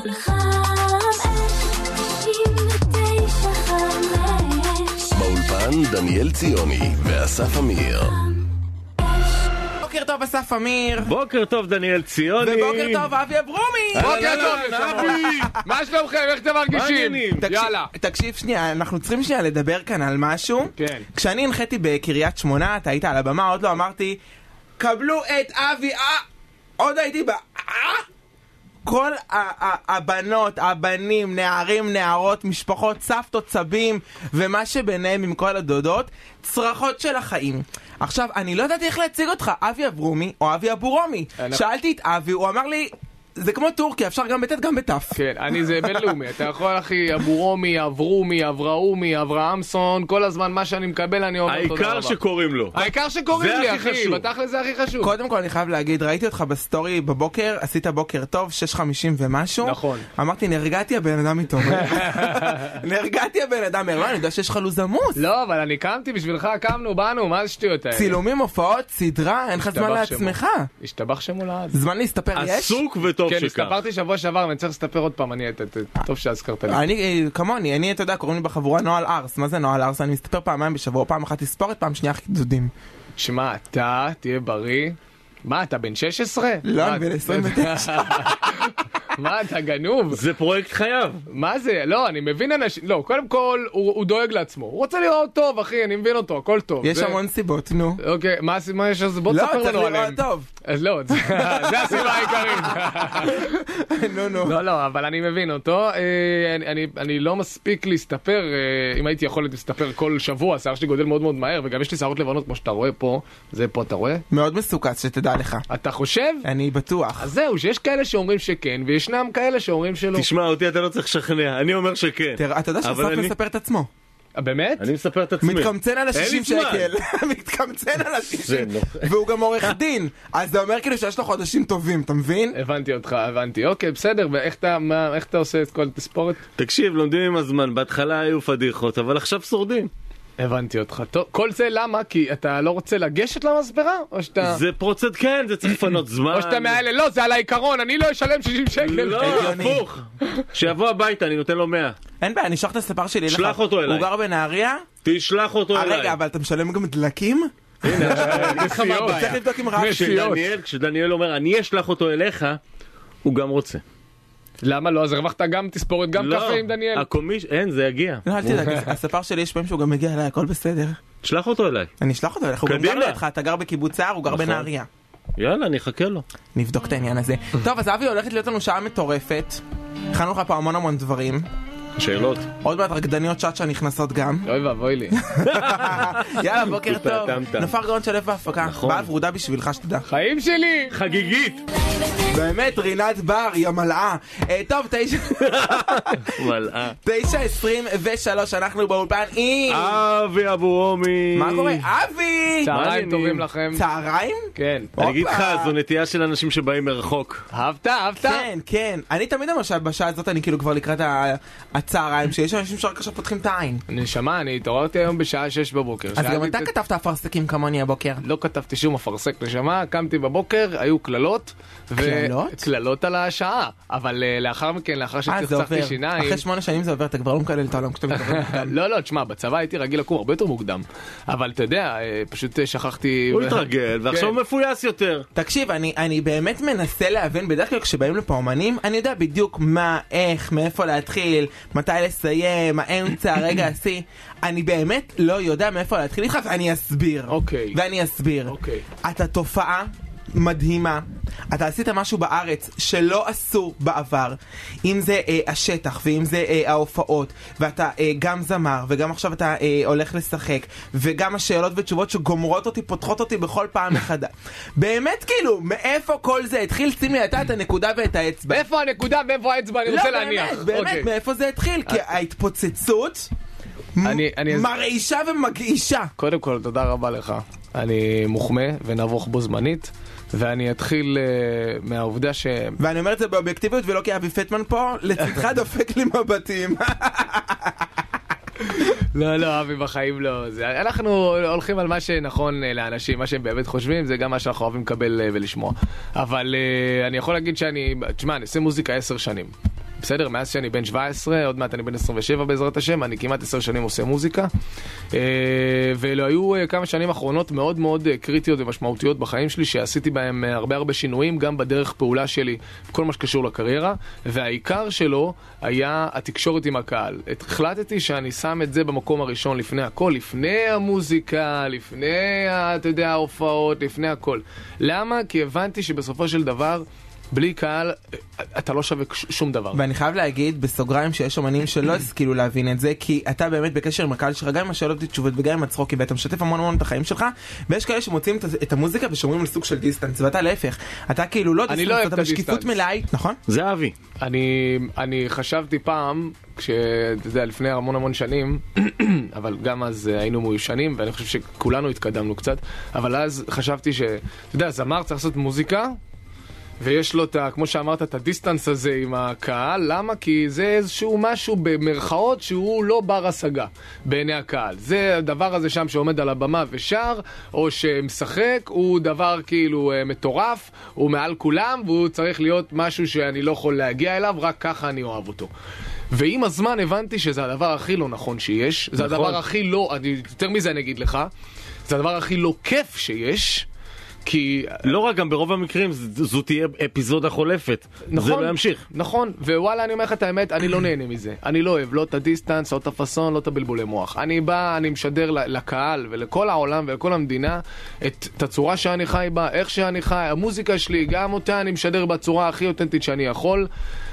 באולפן דניאל ציוני ואסף אמיר. בוקר טוב אסף אמיר. בוקר טוב דניאל ציוני. ובוקר טוב אבי אברומי. בוקר טוב אבי. מה שלומכם? איך אתם מרגישים? יאללה. תקשיב שנייה, אנחנו צריכים שנייה לדבר כאן על משהו. כן. כשאני הנחיתי בקריית שמונה, אתה היית על הבמה, עוד לא אמרתי קבלו את אבי. עוד הייתי כל הבנות, הבנים, נערים, נערות, משפחות, סבתות, סבים ומה שביניהם עם כל הדודות, צרחות של החיים. עכשיו, אני לא ידעתי איך להציג אותך, אבי אברומי או אבי אבורומי. שאלתי את אבי, הוא אמר לי, זה כמו טורקיה, אפשר גם בתת גם בתף. כן, זה בינלאומי, אתה יכול אחי, אבורומי, אברומי, אבראומי, אברהמסון, כל הזמן מה שאני מקבל אני אומר תודה רבה. העיקר שקוראים לו. העיקר שקוראים לי אחי, בתכל'ס זה הכי חשוב. קודם כל אני חייב להגיד, ראיתי אותך בסטורי בבוקר, עשית בוקר טוב, 6:50 ומשהו. נכון. אמרתי, נרגעתי הבן אדם איתו. נרגעתי הבן אדם, אני יודע שיש לך לוז עמוס. לא, אבל אני קמתי בשבילך, קמנו, באנו, מה זה שטויות האלה? צילומים, הופעות, סדרה, אין לך זמן לעצמך. השתבח שמו לעד. זמן להסתפר יש? עסוק וטוב כן, שכך. הסתפרתי שבוע שעבר, ואני צריך לסתפר עוד פעם, טוב שהזכרת לי. אני, כמוני, אתה יודע, קוראים לי בחבורה נועל ארס. מה זה נועל ארס? אני מסתפר פעמיים בשבוע, פעם אחת תספורת, פעם שנייה חידודים. שמע, אתה תהיה בריא. מה, אתה בן 16? לא, אני בן 29. מה, אתה גנוב? זה פרויקט חייו. מה זה? לא, אני מבין אנשים... לא, קודם כל, הוא דואג לעצמו. הוא רוצה לראות טוב, אחי, אני מבין אותו, הכל טוב. יש המון סיבות, נו. אוקיי, מה יש אז? בוא תספר לנו עליהם. לא, צריך לראות טוב. אז לא, זה הסיבה העיקרית. נו. לא, אבל אני מבין אותו. אני לא מספיק להסתפר, אם הייתי יכול להסתפר כל שבוע, השיער שלי גודל מאוד מאוד מהר, וגם יש לי שערות לבנות כמו שאתה רואה פה. זה פה, אתה רואה? מאוד מסוכץ, שתדע לך. אתה חושב? אני בטוח. אז זהו, שיש כאלה שאומרים שכן, וישנם כאלה שאומרים שלא. תשמע, אותי אתה לא צריך לשכנע, אני אומר שכן. תראה, אתה יודע שאסף מספר את עצמו. באמת? אני מספר את עצמי. מתקמצן על ה-60 שקל. מתקמצן על ה-60. והוא גם עורך דין. אז זה אומר כאילו שיש לו חודשים טובים, אתה מבין? הבנתי אותך, הבנתי. אוקיי, בסדר. ואיך אתה עושה את כל התספורת? תקשיב, לומדים עם הזמן. בהתחלה היו פדיחות, אבל עכשיו שורדים. הבנתי אותך. טוב, כל זה למה? כי אתה לא רוצה לגשת למספרה? או שאתה... זה פרוצד, כן, זה צריך לפנות זמן. או שאתה מהאלה, לא, זה על העיקרון, אני לא אשלם 60 שקל. לא, הפוך. שיבוא הביתה, אני נותן לו 100. אין בעיה, אני אשלח את הספר שלי לך. שלח אותו אליי. הוא גר בנהריה? תשלח אותו אליי. רגע, אבל אתה משלם גם דלקים? הנה, צריך לבדוק עם רב. כשדניאל אומר, אני אשלח אותו אליך, הוא גם רוצה. למה לא? אז הרווחת גם תספורת, גם קפה עם דניאל. אין, זה יגיע. לא, אל תדאג, הספר שלי יש פעמים שהוא גם מגיע אליי, הכל בסדר. שלח אותו אליי. אני אשלח אותו אליך, הוא גם גר לידך, אתה גר בקיבוץ סער, הוא גר בנהריה. יאללה, אני אחכה לו. נבדוק את העניין הזה. טוב, אז אבי הולכת להיות לנו שעה מטורפת. הכנו לך פה המון דברים. שאלות. עוד מעט רקדניות צ'אצ'ה נכנסות גם. אוי ואבוי לי. יאללה, בוקר טוב. נופר גאון שלב בהפקה. באה ורודה בשבילך שתדע. חיים שלי! חגיגית! באמת, רינת בר, היא המלאה. טוב, 9:23, אנחנו באולפן עם... אבי אבורומי. מה קורה? אבי! צהריים טובים לכם. צהריים? כן. אני אגיד לך, זו נטייה של אנשים שבאים מרחוק. אהבת? כן. אני תמיד למשל בשעה הזאת, אני כאילו כבר לקראת הצהריים, שיש אנשים שרק עכשיו פותחים את העין. נשמע, אני התעוררתי היום בשעה 6 בבוקר. אז גם אתה כתבת אפרסקים כמוני הבוקר. לא כתבתי שום אפרסק, נשמע, קמתי בבוקר, היו קללות. קללות? קללות על השעה. אבל לאחר מכן, לאחר שצחצחתי שיניים... אחרי 8 שנים זה עובר, אתה כבר לא מקלל את העולם כשאתה מדבר מוקדם. לא, תשמע, בצבא הייתי רגיל לקום הרבה יותר מוקדם. אבל אתה יודע, פשוט שכחתי... הוא התרגל, ועכשיו מפויס יותר. תקשיב, אני באמת מנסה להבין, בדרך כלל כשבאים לפה אומנים, אני יודע בדיוק מה, איך, מאיפה להתחיל, מתי לסיים, האמצע, הרגע השיא. אני באמת לא יודע מאיפה להתחיל איתך, ואני אסביר. אוקיי. אתה תופעה מדהימה. אתה עשית משהו בארץ שלא עשו בעבר, אם זה השטח ואם זה ההופעות, ואתה גם זמר וגם עכשיו אתה הולך לשחק, וגם השאלות ותשובות שגומרות אותי, פותחות אותי בכל פעם מחדש. באמת כאילו, מאיפה כל זה התחיל? שים לי אתה את הנקודה ואת האצבע. איפה הנקודה ואיפה האצבע? אני רוצה להניח. לא, באמת, מאיפה זה התחיל? כי ההתפוצצות מרעישה ומגעישה. קודם כל, תודה רבה לך. אני מוחמא ונבוך בו זמנית, ואני אתחיל מהעובדה ש... ואני אומר את זה באובייקטיביות ולא כי אבי פטמן פה, לצדך דופק לי מבטים. לא, אבי בחיים לא. אנחנו הולכים על מה שנכון לאנשים, מה שהם באמת חושבים, זה גם מה שאנחנו אוהבים לקבל ולשמוע. אבל אני יכול להגיד שאני, תשמע, אני עושה מוזיקה 10 שנים. בסדר, מאז שאני בן 17, עוד מעט אני בן 27 בעזרת השם, אני כמעט 10 שנים עושה מוזיקה, ואלו היו כמה שנים אחרונות מאוד מאוד קריטיות ומשמעותיות בחיים שלי, שעשיתי בהם הרבה שינויים, גם בדרך פעולה שלי, כל מה שקשור לקריירה, והעיקר שלו היה התקשורת עם הקהל. החלטתי שאני שם את זה במקום הראשון לפני הכל, לפני המוזיקה, לפני, אתה יודע, ההופעות, לפני הכל. למה? כי הבנתי שבסופו של דבר, בלי קהל, אתה לא שווה שום דבר. ואני חייב להגיד בסוגריים שיש אומנים שלא השכילו להבין את זה, כי אתה באמת בקשר עם הקהל שלך, גם עם השאלות ותשובות וגם עם הצחוקים, ואתה משתף המון את החיים שלך, ויש כאלה שמוצאים את המוזיקה ושומרים על סוג של דיסטנס, ואתה להפך. אתה כאילו לא דיסטנס, אתה בשקיפות מלאי, נכון? זה אבי. אני חשבתי פעם, אתה יודע, לפני המון שנים, אבל גם אז היינו מיושנים, ואני חושב שכולנו התקדמנו קצת, אבל אז חשבתי אתה יודע, זמר צריך לעשות מוזיקה, ויש לו, כמו שאמרת, את הדיסטנס הזה עם הקהל. למה? כי זה איזשהו משהו במרכאות שהוא לא בר השגה בעיני הקהל. זה הדבר הזה שם שעומד על הבמה ושר, או שמשחק, הוא דבר כאילו מטורף, הוא מעל כולם, והוא צריך להיות משהו שאני לא יכול להגיע אליו, רק ככה אני אוהב אותו. ועם הזמן הבנתי שזה הדבר הכי לא נכון שיש, זה הדבר הכי לא, יותר מזה אני אגיד לך, זה הדבר הכי לא כיף שיש, כי לא רק, גם ברוב המקרים זו תהיה אפיזודה חולפת, נכון, זה לא ימשיך. נכון, ווואלה, אני אומר לך את האמת, אני לא נהנה מזה. אני לא אוהב, לא את הדיסטנס, לא את הפסון, לא את הבלבולי מוח. אני בא, אני משדר לקהל ולכל העולם ולכל המדינה את הצורה שאני חי בה, איך שאני חי, המוזיקה שלי, גם אותה אני משדר בצורה הכי אותנטית שאני יכול.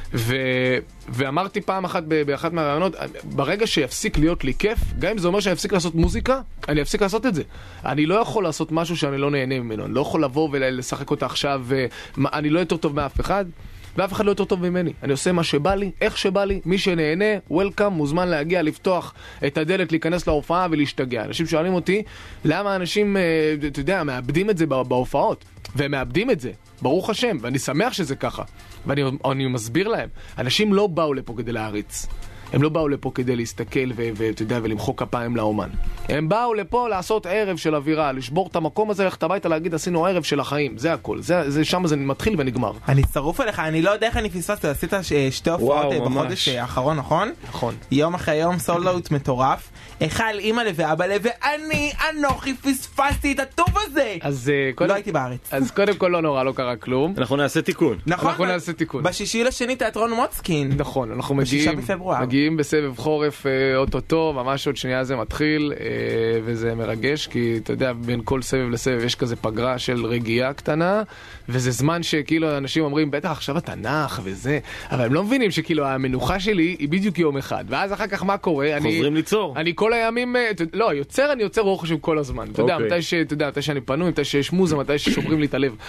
ואמרתי פעם אחת באחת מהרעיונות, ברגע שיפסיק להיות לי כיף, גם אם זה אומר שאני אפסיק לעשות מוזיקה, אני אפסיק לעשות את זה. אני לא יכול לעשות משהו שאני לא נהנה ממנו, אני לא יכול לבוא ולשחק אותה עכשיו, אני לא יותר טוב מאף אחד, ואף אחד לא יותר טוב ממני. אני עושה מה שבא לי, איך שבא לי, מי שנהנה, וולקאם, מוזמן להגיע, לפתוח את הדלת, להיכנס להופעה ולהשתגע. אנשים שואלים אותי, למה אנשים, אתה יודע, מאבדים את זה בהופעות, והם מאבדים את זה, ברוך השם, ואני שמח שזה ככה. ואני מסביר להם, אנשים לא באו לפה כדי להריץ. הם לא באו לפה כדי להסתכל ואתה יודע, ולמחוא כפיים לאומן. הם באו לפה לעשות ערב של אווירה, לשבור את המקום הזה, ללכת הביתה להגיד, עשינו ערב של החיים. זה הכל. שם זה מתחיל ונגמר. אני שרוף עליך, אני לא יודע איך אני פספסתי, עשית שתי הופעות בחודש האחרון, נכון? נכון. יום אחרי יום, סולדאוט מטורף. אחד אמא ואבא ואני, אנוכי, פספסתי את הטוב הזה. לא הייתי בארץ. אז קודם כל לא נורא, לא קרה כלום. אנחנו נעשה תיקון. אנחנו נעשה תיקון. בשישי לשני תיאטרון מוצקין. נכון, אנחנו מגיעים בסבב חורף אוטוטו, ממש עוד שנייה זה מתחיל, וזה מרגש, כי אתה יודע, בין כל סבב לסבב יש כזה פגרה של רגיעה קטנה, וזה זמן שכאילו אנשים אומרים, בטח עכשיו אתה נח וזה, אבל הם לא מבינים שכאילו המנוחה שלי היא בדיוק יום אחד, ואז אחר כך מה קורה? חוזרים ליצור. אני כל הימים, לא, אני יוצר ברוך השם כל הזמן. אתה יודע, מתי שאני פנוי, מתי שיש מוזה, מתי ששוברים לי את הלב.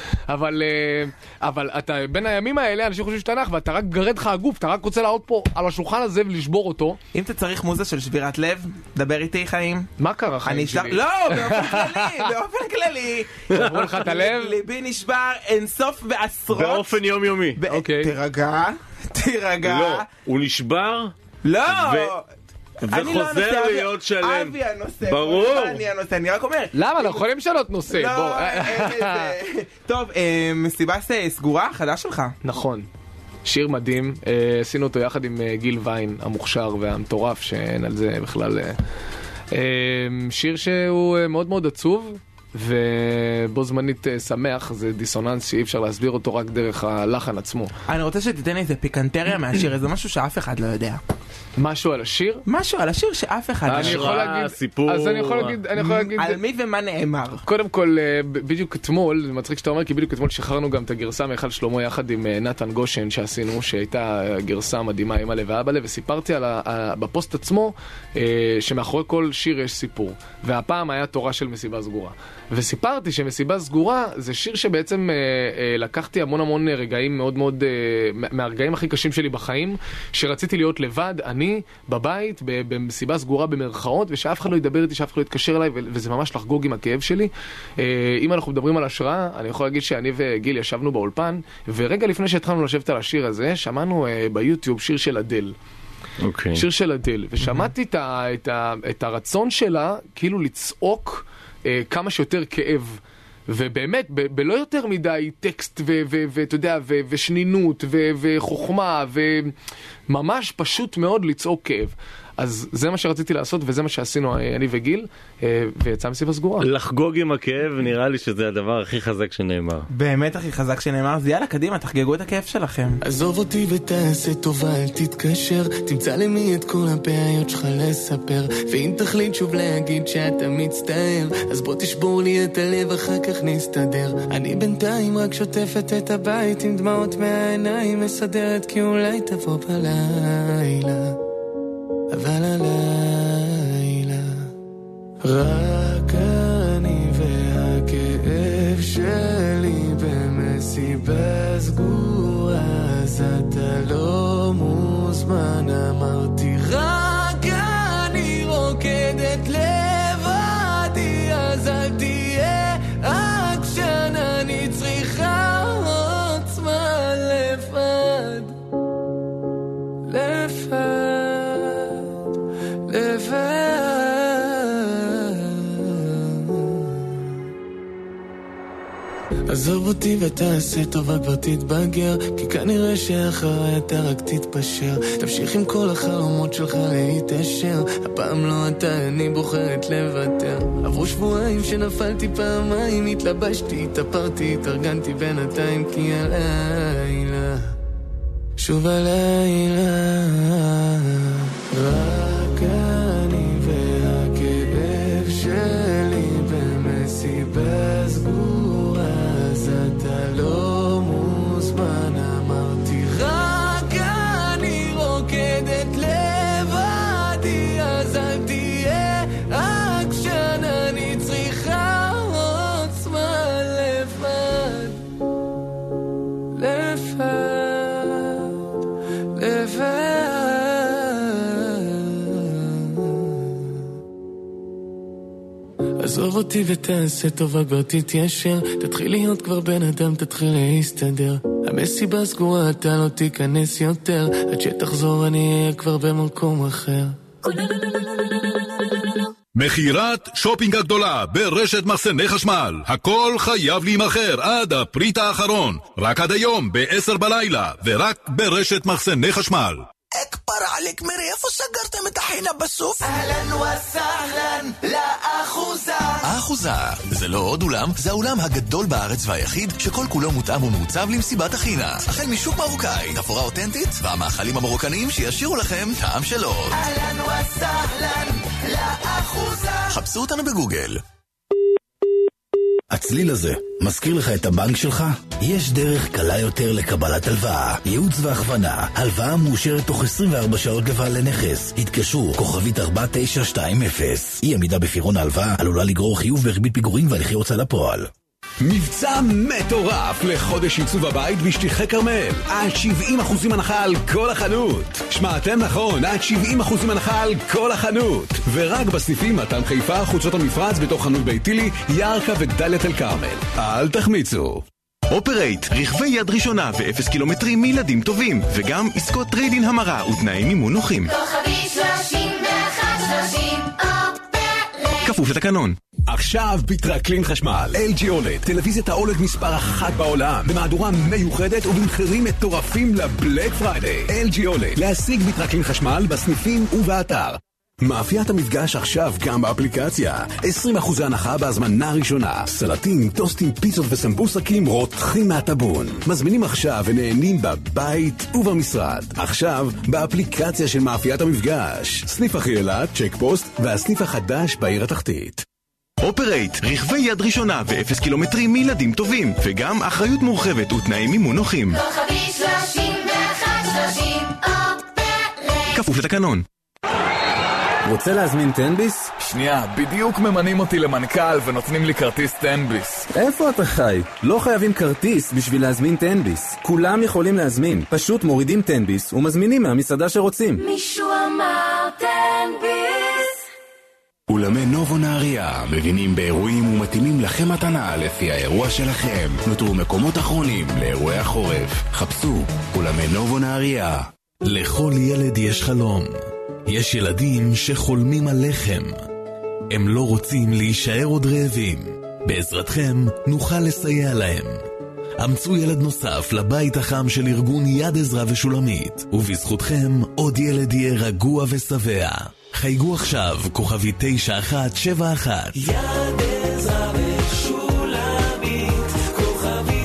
אבל אתה, בין הימים האלה, אנשים חושבים שאתה נח, ואתה רק גרד לך הגוף, אתה רק רוצה לעוד פה על השולחן הזה ולשבור אותו. אם אתה צריך מוזה של שבירת לב, דבר איתי חיים. מה קרה חיים שלי? לא, באופן כללי. שברו לך את הלב? ליבי נשבר אינסוף ועשרות. באופן יומיומי. תירגע. לא, הוא נשבר. לא. וחוזר להיות שלם. אבי הנושא. ברור. אני רק אומר. למה? אנחנו יכולים לשנות נושא. לא, טוב, מסיבה סגורה, חדש שלך. נכון. שיר מדהים, עשינו אותו יחד עם גיל ויין המוכשר והמטורף, שאין על זה בכלל. שיר שהוא מאוד מאוד עצוב, ובו זמנית שמח, זה דיסוננס שאי אפשר להסביר אותו רק דרך הלחן עצמו. אני רוצה שתיתן לי איזה פיקנטריה מהשיר, זה משהו שאף אחד לא יודע. משהו על השיר? משהו על השיר שאף אחד לא יודע. אני יכול להגיד, סיפור. אז אני יכול להגיד על מי ומה נאמר. קודם כל, בדיוק אתמול, זה מצחיק שאתה אומר, כי בדיוק אתמול שחררנו גם את הגרסה מאחל שלמה יחד עם נתן גושן שעשינו, שהייתה גרסה מדהימה אמא ואבא, וסיפרתי בפוסט עצמו שמאחורי כל שיר יש סיפור, והפעם היה תורה של מסיבה סגורה, וסיפרתי שמסיבה סגורה זה שיר שבעצם לקחתי המון רגעים מאוד מאוד מהרגעים הכי קשים שלי בחיים, שרציתי להיות לבד, אני בבית במסיבה סגורה במרכאות, ושאף אחד לא ידבר איתי, שאף אחד לא יתקשר אליי, וזה ממש לחגוג עם הכאב שלי. אם אנחנו מדברים על השראה, אני יכול להגיד שאני וגיל ישבנו באולפן, ורגע לפני שהתחלנו לשבת על השיר הזה, שמענו ביוטיוב שיר של אדל. שיר של אדל, ושמעתי את הרצון שלה כאילו לצעוק כמה שיותר כאב, ובאמת, בלא יותר מדי טקסט ואתה יודע, ושנינות וחוכמה, וממש פשוט מאוד לצעוק כאב. אז זה מה שרציתי לעשות, וזה מה שעשינו אני וגיל, ויצא מסיבה סגורה. לחגוג עם הכאב, נראה לי שזה הדבר הכי חזק שנאמר. באמת הכי חזק שנאמר, אז יאללה, קדימה, תחגגו את הכאב שלכם. עזוב אותי ותעשה טובה, אל תתקשר, תמצא למי את כל הבעיות שלך לספר, ואם תחליט שוב להגיד שאתה מצטער, אז בוא תשבור לי את הלב, אחר כך נסתדר. אני בינתיים רק שוטפת את הבית עם דמעות מהעיניים, מסדרת כי אולי תבוא בלילה, אבל הלילה רק אני והכאב שלי במסיבה סגורה, אז אתה לא מוזמן, אמרתי רק אני רוקדת לבדי, אז אל תהיה עקשן, אני צריכה עוצמה לבד, עזוב אותי ותעשה טובה, כבר תתבגר, כי כנראה שאחרי אתה רק תתפשר, תמשיך עם כל החלומות שלך להתאשר, הפעם לא אתה, אני בוחרת לוותר. עברו שבועיים שנפלתי פעמיים, התלבשתי, התאפרתי, התארגנתי בינתיים, כי הלילה שוב הלילה רק אני והכאב שלי במסיבה סגורה, אז אתה לא מוזמן, אמרתי רק אני רוקדת לבדי, אז אל תהיה עקשן, אני צריכה עוצמה לבד, עזוב אותי ותעשה טובה, כבר תתיישר, תתחיל להיות כבר בן אדם, תתחיל להסתדר, המסיבה סגורה, אתה לא תיכנס יותר, עד שתחזור אני אהיה כבר במקום אחר. מחירת שופינג הגדולה ברשת מחסני חשמל. הכל חייב להימחר עד הפריט האחרון. רק עד היום ב-10 בלילה, ורק ברשת מחסני חשמל. אכבר עליק מירי, איפה סגרתם את החינה בסוף? אהלן וסהלן לאחוזה. האחוזה זה לא עוד אולם, זה האולם הגדול בארץ והיחיד שכל כולו מותאם ומעוצב למסיבת החינה. החל משוק מרוקאי, תפאורה אותנטית והמאכלים המרוקניים שישירו לכם טעם שלו. אהלן וסהלן לאחוזה. חפשו אותנו בגוגל. הצליל הזה מזכיר לך את הבנק שלך? יש דרך קלה יותר לקבלת הלוואה, ייעוץ והכוונה, הלוואה מאושרת תוך 24 שעות לבעלי נכס. התקשרו כוכבית 4920. אי עמידה בפירעון ההלוואה עלולה לגרור חיוב בריבית פיגורים והליכי הוצאה לפועל. מבצע מטורף לחודש עיצוב הבית בשטיחי כרמל, עד 70% הנחה על כל החנות. שמעתם נכון, עד 70% הנחה על כל החנות, ורק בסניפים מתן חיפה, חוצות המפרץ, בתוך חנות ביתילי, ירקה ודלית אל כרמל. אל תחמיצו. אופרייט, רכבי יד ראשונה ו0 קילומטרים מילדים טובים, וגם עסקות טריידין המרה ותנאי מימון נוחים. כוכבי 3130 אופרייט, כפוף לתקנון. עכשיו בטרקלין חשמל, LG OLED, טלוויזיית ה-OLED מספר 1 בעולם, במהדורה מיוחדת ובמחירים מטורפים לבלק פריידיי. LG OLED, להשיג בטרקלין חשמל בסניפים ובאתר. מאפיית המפגש עכשיו גם באפליקציה, 20% הנחה בהזמנה ראשונה. סלטים, טוסטים, פיצות וסמבוסקים רותחים מהטבון. מזמינים עכשיו ונהנים בבית ובמשרד. עכשיו באפליקציה של מאפיית המפגש, סניף אחיילה, צ'ק פוסט והסניף החדש בעיר התחתית. אופרייט, רכבי יד ראשונה ו0 קילומטרים מילדים טובים, וגם אחריות מורחבת ותנאי מימון נוחים. כוכבי 3130 אופרייט, כפוף לתקנון. רוצה להזמין טנביס? שנייה, בדיוק ממנים אותי למנכ"ל ונותנים לי כרטיס טנביס. איפה אתה חי? לא חייבים כרטיס בשביל להזמין טנביס. כולם יכולים להזמין. פשוט מורידים טנביס ומזמינים מהמסעדה שרוצים. מישהו אמר טנביס. אולמי נובו נהריה מבינים באירועים ומתאימים לכם מתנה לפי האירוע שלכם. נותרו מקומות אחרונים לאירועי החורף. חפשו אולמי נובו נהריה. לכל ילד יש חלום. יש ילדים שחולמים על לחם. הם לא רוצים להישאר עוד רעבים. בעזרתכם נוכל לסייע להם. אמצו ילד נוסף לבית החם של ארגון יד עזרא ושולמית, ובזכותכם עוד ילד יהיה רגוע ושבע. חייגו עכשיו כוכבי 9171. יד עזרא ושולמית, כוכבי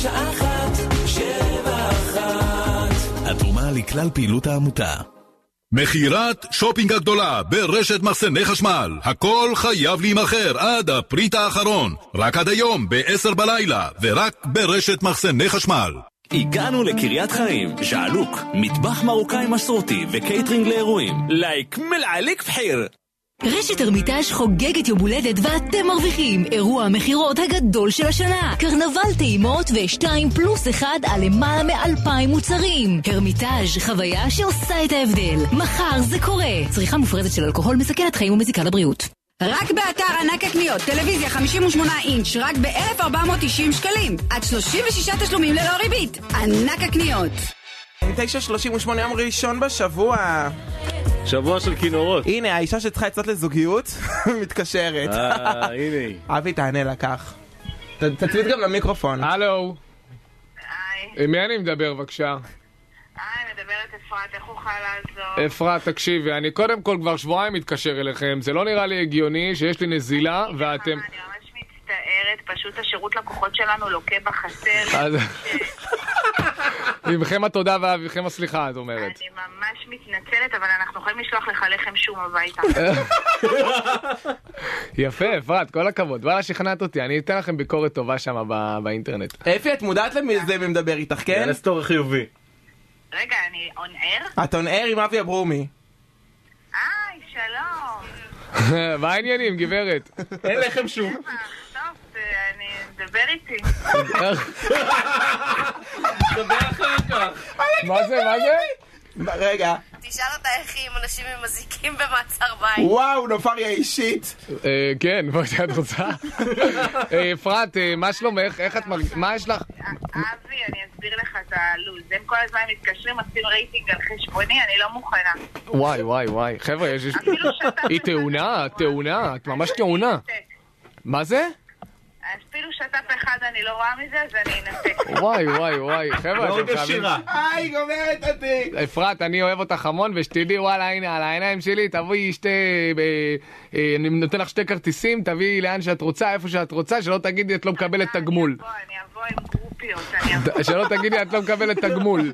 9171. התרומה לכלל פעילות העמותה. מכירת שופינג הגדולה ברשת מחסני חשמל. הכל חייב להימחר עד הפריט האחרון. רק עד היום ב-10 בלילה, ורק ברשת מחסני חשמל. הגענו לקריית חיים, ז'עלוק, מטבח מרוקאי מסורתי וקייטרינג לאירועים. לייק מלעליק בחיר. רשת הרמיטאז' חוגגת יום הולדת ואתם מרוויחים אירוע המחירות הגדול של השנה. קרנבל טעימות ו2+1 על למעלה מ2,000 מוצרים. הרמיטאז', חוויה שעושה את ההבדל. מחר זה קורה. צריכה מופרזת של אלכוהול מסכנת חיים ומזיקה לבריאות. רק באתר ענק הקניות, טלוויזיה 58 אינץ' רק ב-1,490 שקלים. עד 36 תשלומים ללא ריבית. ענק הקניות. 9:38 יום ראשון בשבוע. שבוע של כינורות. הנה, האישה שצריכה לצאת לזוגיות מתקשרת. הנה. אבי, תענה לה כך. תצמיד גם למיקרופון. הלו. עם מי אני מדבר, בבקשה? מדברת אפרת, איך אוכל לעזור? אפרת, תקשיבי, אני קודם כל כבר שבועיים מתקשר אליכם. זה לא נראה לי הגיוני שיש לי נזילה ואתם... אני ממש מצטערת, פשוט השירות לקוחות שלנו לוקה בחסר. ממכם התודה ואביכם הסליחה, את אומרת. אני ממש מתנצלת, אבל אנחנו יכולים לשלוח לך לחם שום הביתה. יפה, אפרת, כל הכבוד. וואלה, שכנעת אותי, אני אתן לכם ביקורת טובה שם באינטרנט. אפי, את מודעת למי זה מדבר איתך, כן? יאללה סטורי חיובי. רגע, אני on air? את on air עם אבי אברומי. שלום. מה העניינים, גברת? אין לכם שום. טוב, אני מדבר איתי. דבר אחר כך. מה זה? רגע. תשאל אותה איך היא עם אנשים עם מזיקים במעצר בית. וואו, נופריה אישית. כן, מה שאת רוצה? אפרת, מה שלומך? איך את מרגישה? מה יש לך? אבי, אני אסביר לך את הלו"ז. הם כל הזמן מתקשרים, עושים רייטינג על חשבוני, אני לא מוכנה. וואי. חבר'ה, היא תאונה, את ממש תאונה. מה זה? אפילו שטף אחד אני לא רואה מזה, אז אני אנתק. וואי, חבר'ה, לא גשירה. גומרת אותי. אפרת, אני אוהב אותך המון, ושתדעי, וואלה, הנה, על העיניים שלי, תביאי אני נותן לך 2 כרטיסים, תביאי לאן שאת רוצה, איפה שאת רוצה, שלא תגידי את לא מקבלת תגמול. אני אבוא עם גרופיות, שלא תגידי את לא מקבלת תגמול.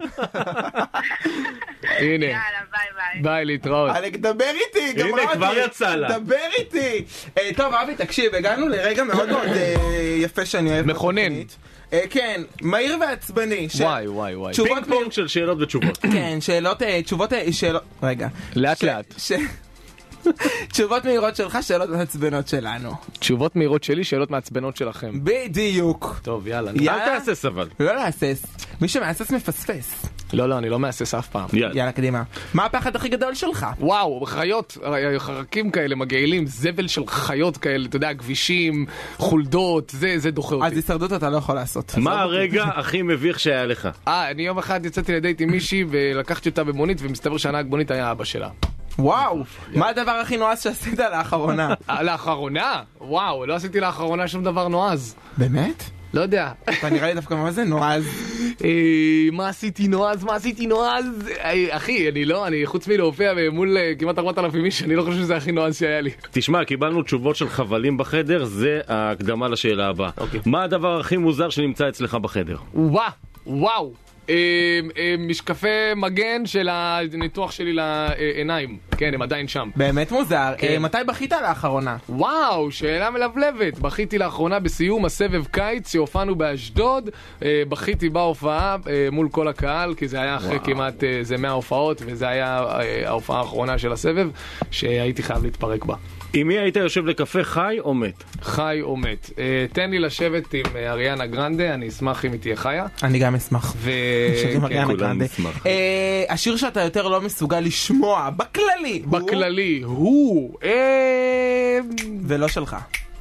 הנה. יאללה, ביי. ביי, להתראות. אלק, דבר איתי. הנה, כבר יצא לה. דבר איתי. טוב, אבי, תקשיב, הגענו לרגע מאוד מאוד יפה שאני אוהב. מכונן. כן, מהיר ועצבני. וואי. פינג פונג של שאלות ותשובות. כן, תשובות, רגע. לאט. תשובות מהירות שלך, שאלות מעצבנות שלנו. תשובות מהירות שלי, שאלות מעצבנות שלכם. בדיוק. טוב, יאללה. אל תעשס אבל. לא להסס. מי שמעסס מפספס. לא, אני לא מעסס אף פעם. יאללה, קדימה. מה הפחד הכי גדול שלך? וואו, חיות, חרקים כאלה, מגעילים, זבל של חיות כאלה, אתה יודע, כבישים, חולדות, זה דוחה אותי. אז הישרדות אתה לא יכול לעשות. מה הרגע הכי מביך שהיה לך? אני יום אחד יצאתי לדייט עם מישהי ולקחתי אותה במונית, ומסתבר שהנהג מונית היה אבא שלה. וואו, מה הדבר הכי נועז שעשית לאחרונה? לאחרונה? וואו, לא עשיתי לאחרונה שום דבר נועז. באמת? לא יודע. אתה נראה לי דווקא מה זה נועז? מה עשיתי נועז? אחי, אני חוץ מלהופיע מול כמעט 4,000 איש, אני לא חושב שזה הכי נועז שהיה לי. תשמע, קיבלנו תשובות של חבלים בחדר, זה ההקדמה לשאלה הבאה. מה הדבר הכי מוזר שנמצא אצלך בחדר? וואו. משקפי מגן של הניתוח שלי לעיניים. כן, הם עדיין שם. באמת מוזר. מתי בכית לאחרונה? וואו, שאלה מלבלבת. בכיתי לאחרונה בסיום הסבב קיץ שהופענו באשדוד. בכיתי בהופעה מול כל הקהל, כי זה היה אחרי כמעט 100 הופעות, וזה היה ההופעה האחרונה של הסבב שהייתי חייב להתפרק בה. עם מי היית יושב לקפה, חי או מת? חי או מת. תן לי לשבת עם אריאנה גרנדה, אני אשמח אם היא תהיה חיה. אני גם אשמח. כולם נשמח. השיר שאתה יותר לא מסוגל לשמוע, בכללי, הוא ולא שלך.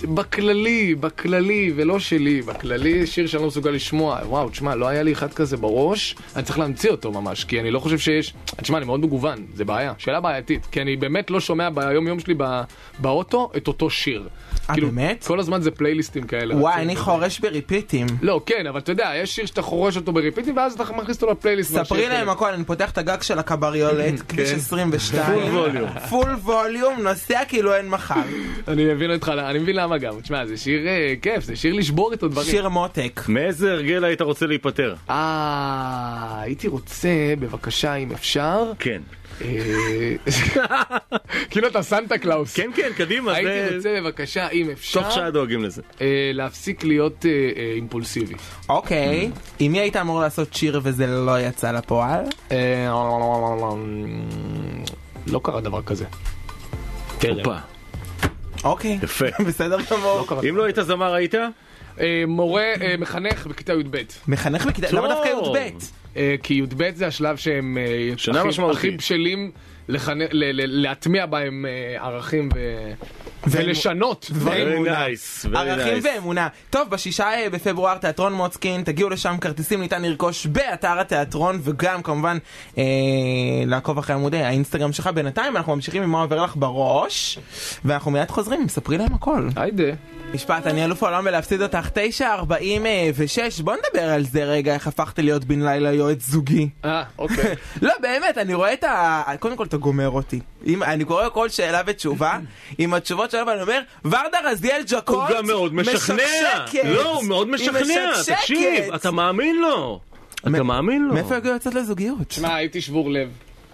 בכללי, ולא שלי, בכללי שיר שאני לא מסוגל לשמוע. וואו, תשמע, לא היה לי אחד כזה בראש, אני צריך להמציא אותו ממש, כי אני לא חושב שיש... תשמע, אני מאוד מגוון, זה בעיה, שאלה בעייתית, כי אני באמת לא שומע ביום יום שלי באוטו את אותו שיר. כאילו, באמת? כל הזמן זה פלייליסטים כאלה. וואי, אני חורש בריפיטים. לא, כן, אבל אתה יודע, יש שיר שאתה חורש אותו בריפיטים, ואז אתה מכניס אותו לפלייליסט. ספרי להם הכל, אני פותח את הגג של הקבריולט, כביש 22. פול ווליום, נוסע כאילו אין מחר. אני מבין אותך, אני מבין למה גם. תשמע, זה שיר כיף, זה שיר לשבור איתו דברים. שיר מותק. מאיזה הרגל היית רוצה להיפטר? הייתי רוצה, בבקשה, אם אפשר. כן. כאילו אתה סנטה קלאוס. כן, כן, קדימה. הייתי רוצה, בבקשה, אם אפשר. תוך שעה דואגים לזה. להפסיק להיות אימפולסיבי. אוקיי. עם מי היית אמור לעשות שיר וזה לא יצא לפועל? לא קרה דבר כזה. טופה. אוקיי. יפה. בסדר גמור. אם לא היית זמר היית? מורה מחנך בכיתה י"ב. מחנך בכיתה? למה דווקא י"ב? כי י"ב זה השלב שהם הכי בשלים להטמיע בהם ערכים ולשנות דברים. ערכים ואמונה. טוב, ב6 בפברואר תיאטרון מוצקין, תגיעו לשם, כרטיסים ניתן לרכוש באתר התיאטרון, וגם כמובן לעקוב אחרי עמודי האינסטגרם שלך. בינתיים אנחנו ממשיכים עם מה עובר לך בראש, ואנחנו מיד חוזרים, ספרי להם הכל. היידה. משפט, אני אלוף העולם בלהפסיד אותך. 9:46, בוא נדבר על זה רגע, איך הפכת להיות בן לילה יועץ זוגי. אוקיי. לא, באמת, אני רואה את קודם כל אתה גומר אותי. אני קורא כל שאלה ותשובה, עם התשובות שלו ואני אומר, ורדה רזיאל ג'קוט הוא גם מאוד משכנע. לא, הוא מאוד משכנע. תקשיב, אתה מאמין לו. אתה מאמין לו. מאיפה הגיעו יוצאת לזוגיות? שמע, הייתי שבור לב.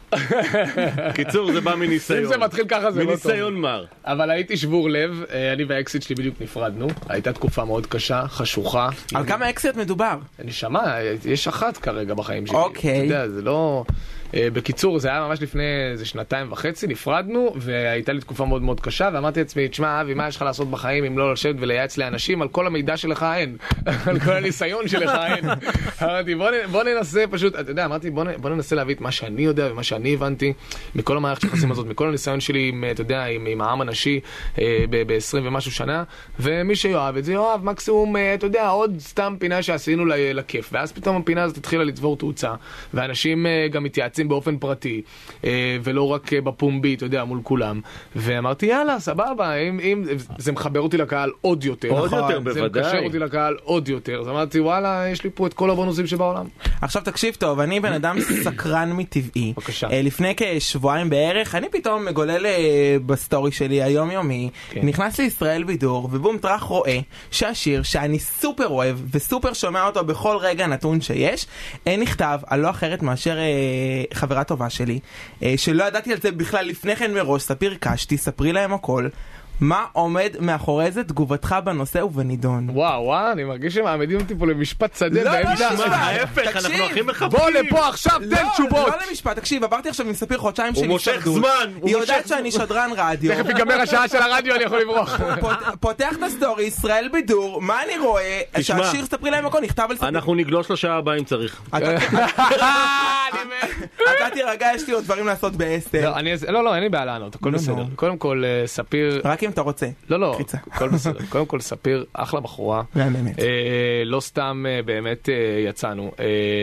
קיצור, זה בא מניסיון. אם זה מתחיל ככה זה לא טוב. מניסיון מר. אבל הייתי שבור לב, אני והאקסיט שלי בדיוק נפרדנו. הייתה תקופה מאוד קשה, חשוכה. על כמה אקסיט מדובר? אני שמע, יש אחת כרגע בחיים שלי. אוקיי. אתה יודע, זה לא... בקיצור, זה היה ממש לפני איזה 2.5, נפרדנו, והייתה לי תקופה מאוד מאוד קשה, ואמרתי לעצמי, תשמע אבי, מה יש לך לעשות בחיים אם לא לשבת ולייעץ לאנשים? על כל המידע שלך אין, על כל הניסיון שלך אין. אמרתי, בוא ננסה פשוט, אתה יודע, אמרתי, בוא ננסה להביא את מה שאני יודע ומה שאני הבנתי, מכל המערכת יחסים הזאת, מכל הניסיון שלי, אתה יודע, עם העם הנשי ב-20 ומשהו שנה, ומי שיואב את זה, יואב, מקסימום, אתה יודע, עוד סתם פינה שעשינו לכיף, ואז פתאום הפינה הזאת התחילה לצבור תאוצה, ואנשים גם מתייעצים באופן פרטי, ולא רק בפומבי, אתה יודע, מול כולם. ואמרתי, יאללה, סבבה, אם זה מחבר אותי לקהל עוד יותר. עוד יותר, בוודאי. זה מקשר אותי לקהל עוד יותר. אז אמרתי, וואלה, יש לי פה את כל הבונוסים שבעולם. עכשיו תקשיב טוב, אני בן אדם סקרן מטבעי. בבקשה. לפני כשבועיים בערך, אני פתאום מגולל בסטורי שלי היומיומי, נכנס לישראל בידור, ובום טרח רואה שהשיר שאני סופר אוהב, וסופר שומע אותו בכל רגע נתון שיש, נכתב על לא אחרת מאשר חברה טובה שלי, שלא ידעתי על זה בכלל לפני כן מראש, ספיר קשתי, ספרי להם הכל. מה עומד מאחורי זה תגובתך בנושא ובנידון? וואו, אני מרגיש שמעמדים אותי פה למשפט שדה. לא, ההפך, אנחנו הכי מחבקים. בוא לפה עכשיו, תן תשובות. לא למשפט, תקשיב, עברתי עכשיו עם ספיר חודשיים הוא מושך זמן. היא יודעת שאני שדרן רדיו. תכף ייגמר השעה של הרדיו, אני יכול לברוח. פותח את הסטורי, ישראל בידור, מה אני רואה? שהשיר ספרי להם הכל נכתב על ספיר. אנחנו נגלוש לשעה הבאה אם צריך. אתה תירגע, יש לי עוד דברים לעשות ב10. לא, אין לי בעיה לענות, הכל בסדר. קודם כל, ספיר... רק אם אתה רוצה. לא, הכל בסדר. קודם כל, ספיר, אחלה בחורה. לא סתם באמת יצאנו.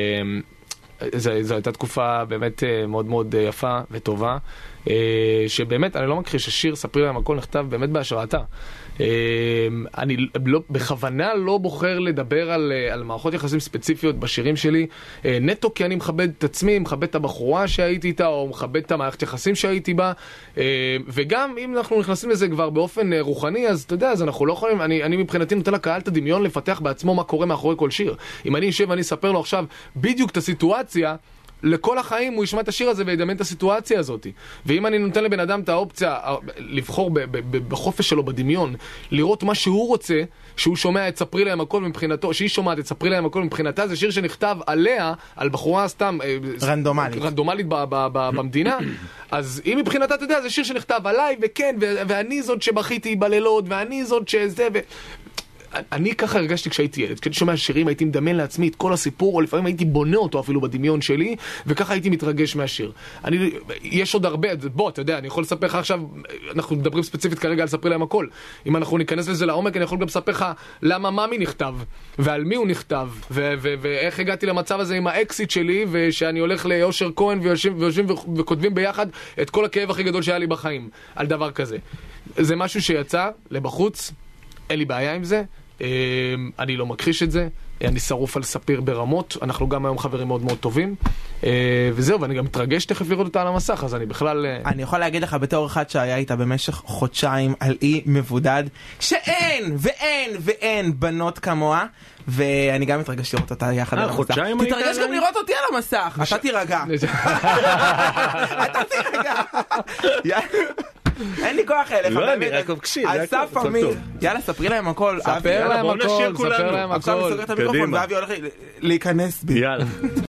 זו הייתה תקופה באמת מאוד מאוד יפה וטובה, שבאמת, אני לא מכחיש, השיר ספרי להם הכל נכתב באמת בהשראתה. אני בכוונה לא בוחר לדבר על מערכות יחסים ספציפיות בשירים שלי, נטו כי אני מכבד את עצמי, מכבד את הבחורה שהייתי איתה, או מכבד את המערכת יחסים שהייתי בה, וגם אם אנחנו נכנסים לזה כבר באופן רוחני, אז אתה יודע, אז אנחנו לא יכולים, אני מבחינתי נותן לקהל את הדמיון לפתח בעצמו מה קורה מאחורי כל שיר. אם אני אשב ואני אספר לו עכשיו בדיוק את הסיטואציה, לכל החיים הוא ישמע את השיר הזה וידמיין את הסיטואציה הזאת. ואם אני נותן לבן אדם את האופציה לבחור בחופש שלו, בדמיון, לראות מה שהוא רוצה, שהוא שומע את ספרי להם הכל מבחינתו, שהיא שומעת את ספרי להם הכל מבחינתה, זה שיר שנכתב עליה, על בחורה סתם רנדומלית במדינה, אז אם מבחינתה, אתה יודע, זה שיר שנכתב עליי, וכן, ואני זאת שבכיתי בלילות, ואני זאת שזה, אני ככה הרגשתי כשהייתי ילד, כשאני שומע שירים הייתי מדמיין לעצמי את כל הסיפור, או לפעמים הייתי בונה אותו אפילו בדמיון שלי, וככה הייתי מתרגש מהשיר. יש עוד הרבה, בוא, אתה יודע, אני יכול לספר לך עכשיו, אנחנו מדברים ספציפית כרגע על ספרי להם הכל. אם אנחנו ניכנס לזה לעומק, אני יכול גם לספר לך למה מאמי נכתב, ועל מי הוא נכתב, ואיך הגעתי למצב הזה עם האקסיט שלי, ושאני הולך ליושר כהן ויושבים וכותבים ביחד את כל הכאב הכי גדול שהיה לי בחיים, על דבר כזה. זה משהו שיצא לבחוץ, אין לי בעיה עם זה, אני לא מכחיש את זה, אני שרוף על ספיר ברמות, אנחנו גם היום חברים מאוד מאוד טובים, וזהו, ואני גם מתרגש תכף לראות אותה על המסך, אז אני בכלל... אני יכול להגיד לך בתור אחד שהיה איתה במשך חודשיים על אי מבודד, שאין ואין בנות כמוה, ואני גם מתרגש לראות אותה יחד על המסך. תתרגש גם לראות אותי על המסך, אתה תירגע. אתה תירגע. אין לי כוח אליך. לא, אני רק מקשיב. אסף אמיר, יאללה, ספרי להם הכל. ספר להם הכל, ספר להם הכל. עכשיו אני סוגר את המיקרופון ואבי הולך להיכנס בי. יאללה.